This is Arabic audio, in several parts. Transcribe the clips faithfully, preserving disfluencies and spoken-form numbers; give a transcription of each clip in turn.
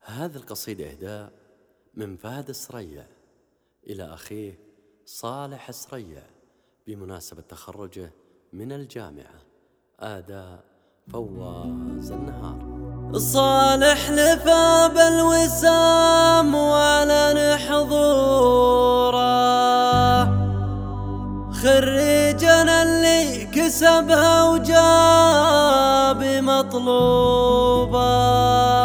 هذه القصيدة إهداء من فهد السريع إلى أخيه صالح السريع بمناسبة تخرجه من الجامعة. أداء فواز النهار. صالح لفى بالوسام وعلن حضوره، خريجنا اللي كسبها وجاب مطلوبه.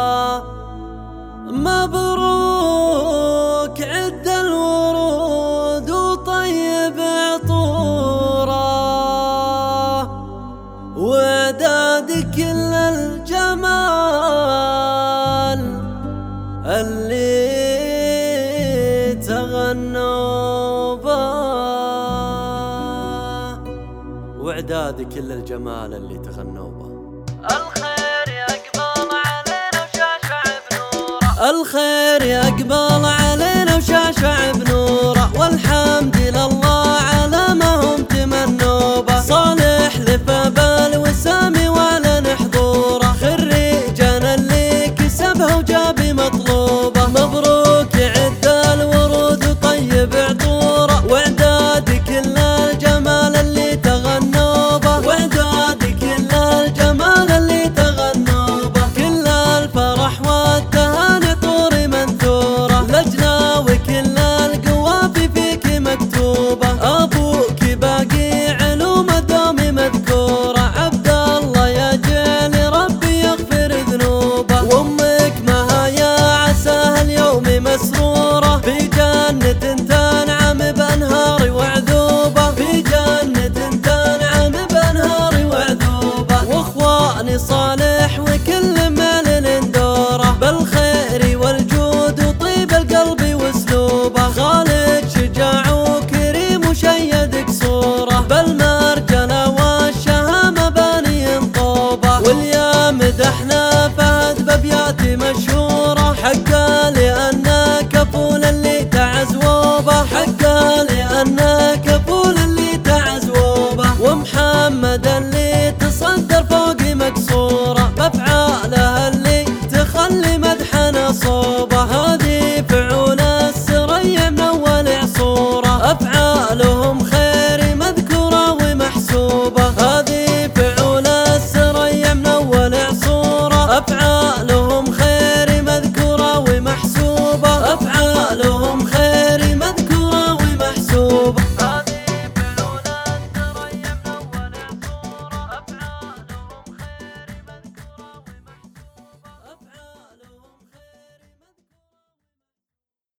مبروك عد الورود وطيب عطوره، وعداد كل الجمال اللي تغنوا به، وعداد كل الجمال اللي تغنوا به. الخير يقبل علينا وشاشع بنوره، الخير